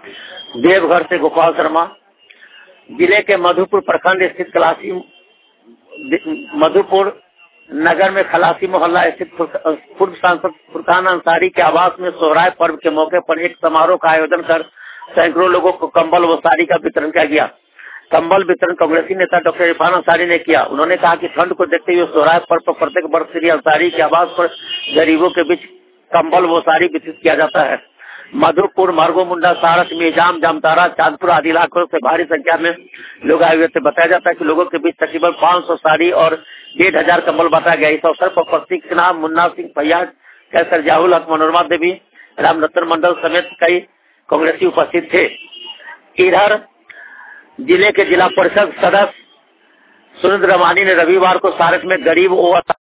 देवघर से गोपाल शर्मा। जिले के मधुपुर प्रखंड स्थित मधुपुर नगर में खलासी मोहल्ला स्थित पूर्व सांसद फुरकान अंसारी के आवास में सोहराय पर्व के मौके पर एक समारोह का आयोजन कर सैकड़ों लोगों को कंबल व साड़ी का वितरण किया गया। कंबल वितरण कांग्रेसी नेता डॉक्टर इरफान अंसारी ने किया। उन्होंने कहा कि ठंड को देखते हुए सोहराय पर्व पर प्रत्येक वर्ष श्री अंसारी के आवास पर गरीबों के बीच कंबल व साड़ी वितरित किया जाता है। मधुपुर, मार्गो मुंडा, सारस, मिजाम, जामतारा, चांदपुर आदि इलाकों से भारी संख्या में लोग आए हुए थे। बताया जाता है कि लोगों के बीच तकरीबन 500 साड़ी और 1500 कंबल बांटा गया। इस अवसर पर प्रतीक सिन्हा, मुन्ना सिंह, फैयाज कैसर, जाहुल हक, मनोरमा देवी, राम रतन मंडल समेत कई कांग्रेसी उपस्थित थे। इधर जिले के जिला परिषद सदस्य सुरेंद्र रमानी ने रविवार को सारस में गरीब